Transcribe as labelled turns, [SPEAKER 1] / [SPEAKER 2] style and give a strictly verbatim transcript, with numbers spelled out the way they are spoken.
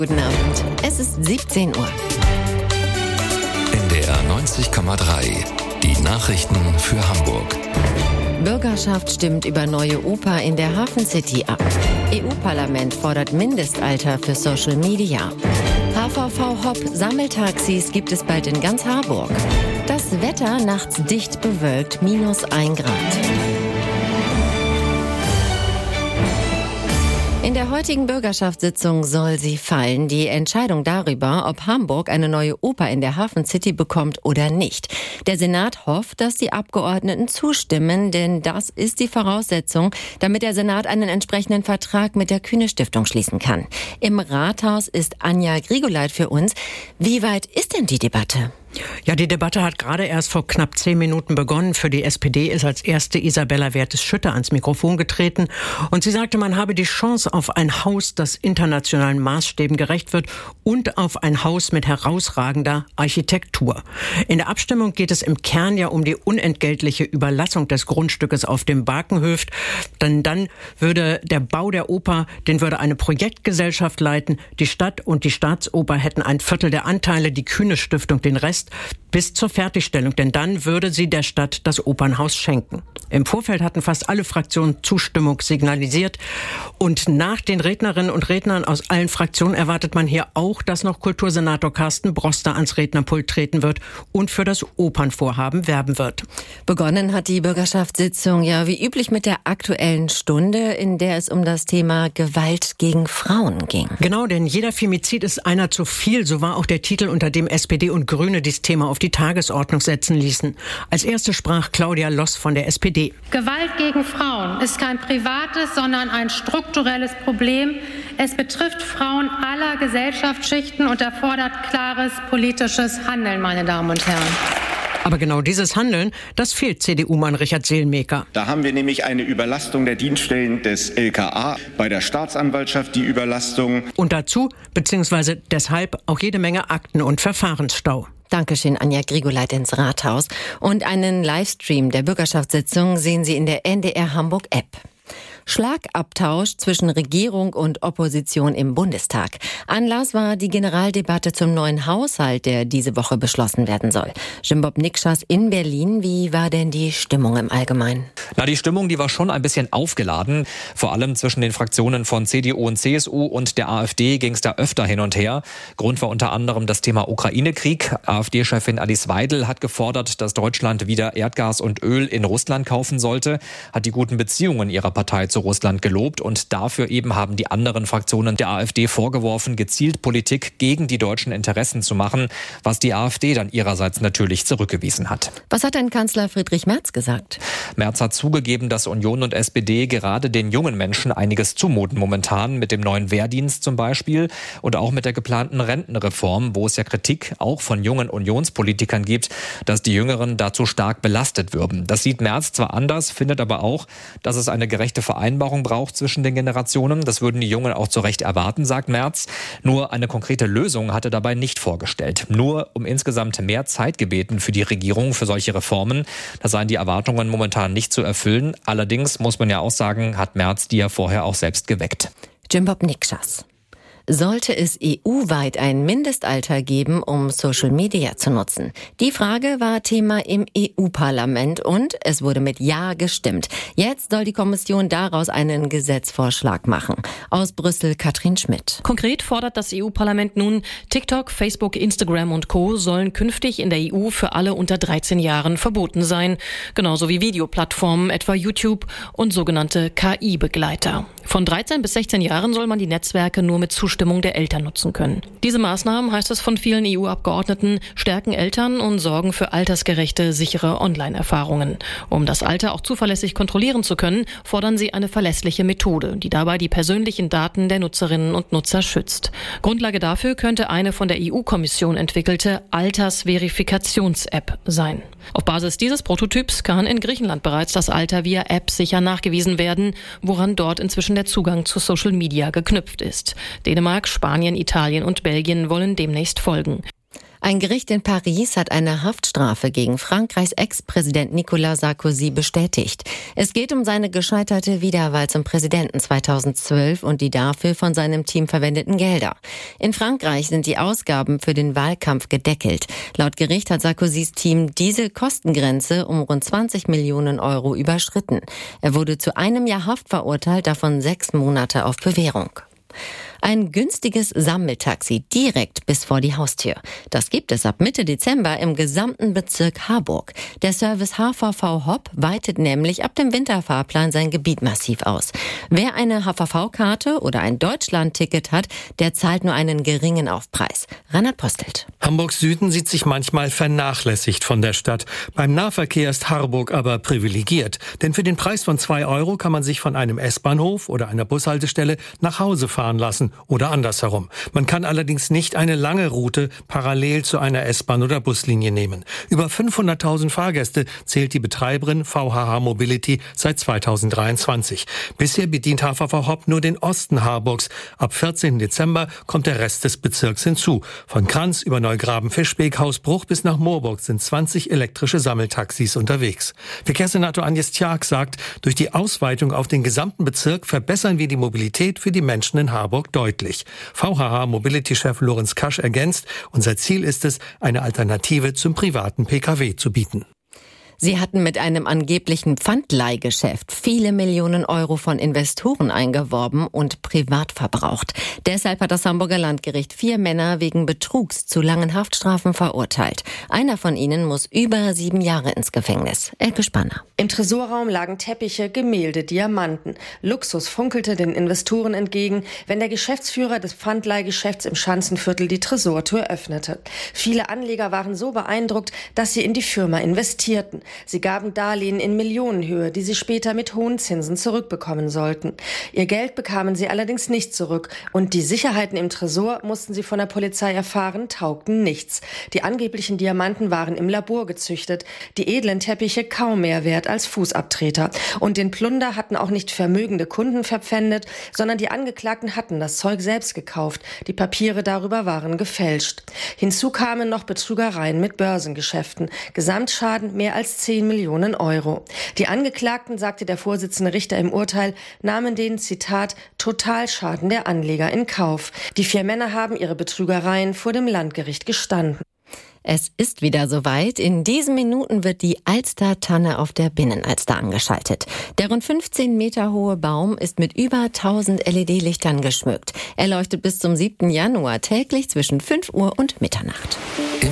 [SPEAKER 1] Guten Abend, es ist siebzehn Uhr.
[SPEAKER 2] N D R neunzig Komma drei, die Nachrichten für Hamburg.
[SPEAKER 1] Bürgerschaft stimmt über neue Oper in der Hafen City ab. E U-Parlament fordert Mindestalter für Social Media. H V V Hopp Sammeltaxis gibt es bald in ganz Harburg. Das Wetter nachts dicht bewölkt, minus ein Grad. In der heutigen Bürgerschaftssitzung soll sie fallen, die Entscheidung darüber, ob Hamburg eine neue Oper in der Hafen City bekommt oder nicht. Der Senat hofft, dass die Abgeordneten zustimmen, denn das ist die Voraussetzung, damit der Senat einen entsprechenden Vertrag mit der Kühne-Stiftung schließen kann. Im Rathaus ist Anja Grigoleit für uns. Wie weit ist denn die Debatte?
[SPEAKER 3] Ja, die Debatte hat gerade erst vor knapp zehn Minuten begonnen. Für die S P D ist als erste Isabella Wertes-Schütte ans Mikrofon getreten. Und sie sagte, man habe die Chance auf ein Haus, das internationalen Maßstäben gerecht wird und auf ein Haus mit herausragender Architektur. In der Abstimmung geht es im Kern ja um die unentgeltliche Überlassung des Grundstückes auf dem Barkenhöft. Denn dann würde der Bau der Oper, den würde eine Projektgesellschaft leiten. Die Stadt und die Staatsoper hätten ein Viertel der Anteile, die Kühne-Stiftung den Rest, bis zur Fertigstellung, denn dann würde sie der Stadt das Opernhaus schenken. Im Vorfeld hatten fast alle Fraktionen Zustimmung signalisiert und nach den Rednerinnen und Rednern aus allen Fraktionen erwartet man hier auch, dass noch Kultursenator Carsten Broster ans Rednerpult treten wird und für das Opernvorhaben werben wird.
[SPEAKER 1] Begonnen hat die Bürgerschaftssitzung ja wie üblich mit der Aktuellen Stunde, in der es um das Thema Gewalt gegen Frauen ging.
[SPEAKER 3] Genau, denn jeder Femizid ist einer zu viel, so war auch der Titel, unter dem S P D und Grüne dieses Thema auf die Tagesordnung setzen ließen. Als erste sprach Claudia Loss von der S P D.
[SPEAKER 4] Gewalt gegen Frauen ist kein privates, sondern ein strukturelles Problem. Es betrifft Frauen aller Gesellschaftsschichten und erfordert klares politisches Handeln, meine Damen und Herren.
[SPEAKER 3] Aber genau dieses Handeln, das fehlt C D U-Mann Richard Seelenmaker.
[SPEAKER 5] Da haben wir nämlich eine Überlastung der Dienststellen des L K A, bei der Staatsanwaltschaft die Überlastung.
[SPEAKER 3] Und dazu, beziehungsweise deshalb, auch jede Menge Akten- und Verfahrensstau.
[SPEAKER 1] Dankeschön, Anja Grigoleit ins Rathaus. Und einen Livestream der Bürgerschaftssitzung sehen Sie in der N D R Hamburg App. Schlagabtausch zwischen Regierung und Opposition im Bundestag. Anlass war die Generaldebatte zum neuen Haushalt, der diese Woche beschlossen werden soll. Jimbob Nikschas in Berlin. Wie war denn die Stimmung im Allgemeinen?
[SPEAKER 6] Na, die Stimmung, die war schon ein bisschen aufgeladen. Vor allem zwischen den Fraktionen von C D U und C S U und der AfD ging es da öfter hin und her. Grund war unter anderem das Thema Ukraine-Krieg. AfD-Chefin Alice Weidel hat gefordert, dass Deutschland wieder Erdgas und Öl in Russland kaufen sollte, hat die guten Beziehungen ihrer Partei zu Russland gelobt und dafür eben haben die anderen Fraktionen der AfD vorgeworfen, gezielt Politik gegen die deutschen Interessen zu machen, was die AfD dann ihrerseits natürlich zurückgewiesen hat.
[SPEAKER 1] Was hat denn Kanzler Friedrich Merz gesagt?
[SPEAKER 6] Merz hat zugegeben, dass Union und S P D gerade den jungen Menschen einiges zumuten momentan, mit dem neuen Wehrdienst zum Beispiel und auch mit der geplanten Rentenreform, wo es ja Kritik auch von jungen Unionspolitikern gibt, dass die Jüngeren dazu stark belastet würden. Das sieht Merz zwar anders, findet aber auch, dass es eine gerechte Vereinbarung braucht zwischen den Generationen. Das würden die Jungen auch zu Recht erwarten, sagt Merz. Nur eine konkrete Lösung hat er dabei nicht vorgestellt. Nur um insgesamt mehr Zeit gebeten für die Regierung für solche Reformen. Da seien die Erwartungen momentan nicht zu erfüllen. Allerdings muss man ja auch sagen, hat Merz die ja vorher auch selbst geweckt.
[SPEAKER 1] Jimbob Nikschas. Sollte es E U-weit ein Mindestalter geben, um Social Media zu nutzen? Die Frage war Thema im E U-Parlament und es wurde mit Ja gestimmt. Jetzt soll die Kommission daraus einen Gesetzvorschlag machen. Aus Brüssel Katrin Schmidt.
[SPEAKER 7] Konkret fordert das E U-Parlament nun, TikTok, Facebook, Instagram und Co. sollen künftig in der E U für alle unter dreizehn Jahren verboten sein. Genauso wie Videoplattformen, etwa YouTube und sogenannte K I-Begleiter. Von dreizehn bis sechzehn Jahren soll man die Netzwerke nur mit Zustimmung der Eltern nutzen können. Diese Maßnahmen, heißt es von vielen E U-Abgeordneten, stärken Eltern und sorgen für altersgerechte, sichere Online-Erfahrungen. Um das Alter auch zuverlässig kontrollieren zu können, fordern sie eine verlässliche Methode, die dabei die persönlichen Daten der Nutzerinnen und Nutzer schützt. Grundlage dafür könnte eine von der E U-Kommission entwickelte Altersverifikations-App sein. Auf Basis dieses Prototyps kann in Griechenland bereits das Alter via App sicher nachgewiesen werden, woran dort inzwischen der Zugang zu Social Media geknüpft ist. Dänemark, Spanien, Italien und Belgien wollen demnächst folgen.
[SPEAKER 1] Ein Gericht in Paris hat eine Haftstrafe gegen Frankreichs Ex-Präsident Nicolas Sarkozy bestätigt. Es geht um seine gescheiterte Wiederwahl zum Präsidenten zweitausendzwölf und die dafür von seinem Team verwendeten Gelder. In Frankreich sind die Ausgaben für den Wahlkampf gedeckelt. Laut Gericht hat Sarkozys Team diese Kostengrenze um rund zwanzig Millionen Euro überschritten. Er wurde zu einem Jahr Haft verurteilt, davon sechs Monate auf Bewährung. Ein günstiges Sammeltaxi direkt bis vor die Haustür. Das gibt es ab Mitte Dezember im gesamten Bezirk Harburg. Der Service H V V Hop weitet nämlich ab dem Winterfahrplan sein Gebiet massiv aus. Wer eine H V V-Karte oder ein Deutschland-Ticket hat, der zahlt nur einen geringen Aufpreis. Reinhard Postelt.
[SPEAKER 8] Hamburgs Süden sieht sich manchmal vernachlässigt von der Stadt. Beim Nahverkehr ist Harburg aber privilegiert. Denn für den Preis von zwei Euro kann man sich von einem S-Bahnhof oder einer Bushaltestelle nach Hause fahren lassen. Oder andersherum. Man kann allerdings nicht eine lange Route parallel zu einer S-Bahn oder Buslinie nehmen. Über fünfhunderttausend Fahrgäste zählt die Betreiberin V H H Mobility seit zweitausenddreiundzwanzig. Bisher bedient H V V Hop nur den Osten Harburgs. Ab vierzehnten Dezember kommt der Rest des Bezirks hinzu. Von Kranz über Neugraben-Fischbeek, Hausbruch bis nach Moorburg sind zwanzig elektrische Sammeltaxis unterwegs. Verkehrssenator Agnes Tjark sagt, durch die Ausweitung auf den gesamten Bezirk verbessern wir die Mobilität für die Menschen in Harburg deutlich. V H H Mobility-Chef Lorenz Kasch ergänzt, unser Ziel ist es, eine Alternative zum privaten P K W zu bieten.
[SPEAKER 1] Sie hatten mit einem angeblichen Pfandleihgeschäft viele Millionen Euro von Investoren eingeworben und privat verbraucht. Deshalb hat das Hamburger Landgericht vier Männer wegen Betrugs zu langen Haftstrafen verurteilt. Einer von ihnen muss über sieben Jahre ins Gefängnis. Elke Spanner.
[SPEAKER 9] Im Tresorraum lagen Teppiche, Gemälde, Diamanten. Luxus funkelte den Investoren entgegen, wenn der Geschäftsführer des Pfandleihgeschäfts im Schanzenviertel die Tresortür öffnete. Viele Anleger waren so beeindruckt, dass sie in die Firma investierten. Sie gaben Darlehen in Millionenhöhe, die sie später mit hohen Zinsen zurückbekommen sollten. Ihr Geld bekamen sie allerdings nicht zurück und die Sicherheiten im Tresor, mussten sie von der Polizei erfahren, taugten nichts. Die angeblichen Diamanten waren im Labor gezüchtet, die edlen Teppiche kaum mehr wert als Fußabtreter. Und den Plunder hatten auch nicht vermögende Kunden verpfändet, sondern die Angeklagten hatten das Zeug selbst gekauft. Die Papiere darüber waren gefälscht. Hinzu kamen noch Betrügereien mit Börsengeschäften. Gesamtschaden mehr als zehn Millionen Euro. Die Angeklagten, sagte der Vorsitzende Richter im Urteil, nahmen den, Zitat, Totalschaden der Anleger in Kauf. Die vier Männer haben ihre Betrügereien vor dem Landgericht gestanden.
[SPEAKER 1] Es ist wieder soweit. In diesen Minuten wird die Alster-Tanne auf der Binnenalster angeschaltet. Der rund fünfzehn Meter hohe Baum ist mit über tausend L E D-Lichtern geschmückt. Er leuchtet bis zum siebten Januar täglich zwischen fünf Uhr und Mitternacht.